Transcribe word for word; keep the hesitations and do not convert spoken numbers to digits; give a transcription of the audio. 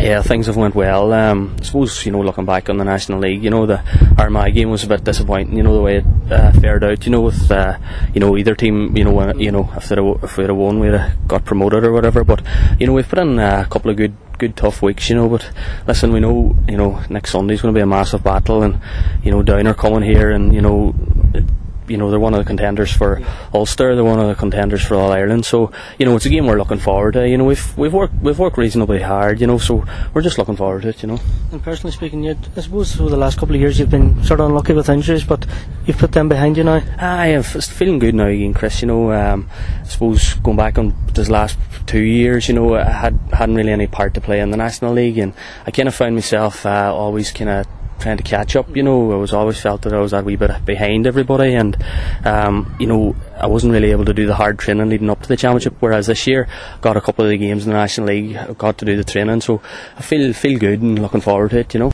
Yeah, things have went well. Um, I suppose, you know, looking back on the National League, you know, the Armagh game was a bit disappointing. You know, the way it uh, fared out. You know, with uh, you know, either team, you know, when, you know, if they'd have, if we'd have won, we'd have got promoted or whatever. But you know, we've put in uh, a couple of good, good tough weeks. You know, but listen, we know, you know, next Sunday's going to be a massive battle, and you know, Down are coming here, and you know. It, You know, they're one of the contenders for Ulster. They're one of the contenders for All Ireland. So, you know, it's a game we're looking forward to. You know, we've we've worked we've worked reasonably hard. You know, so we're just looking forward to it. You know. And personally speaking, you, I suppose over the last couple of years you've been sort of unlucky with injuries, but you've put them behind you now. I am feeling good now again, Chris. You know, um, I suppose going back on these last two years, you know, I had hadn't really any part to play in the National League, and I kind of found myself uh, always kind of trying to catch up. You know, I was always felt that I was a wee bit behind everybody, and um, you know, I wasn't really able to do the hard training leading up to the championship, whereas this year got a couple of the games in the National League, got to do the training, so I feel feel good and looking forward to it, you know.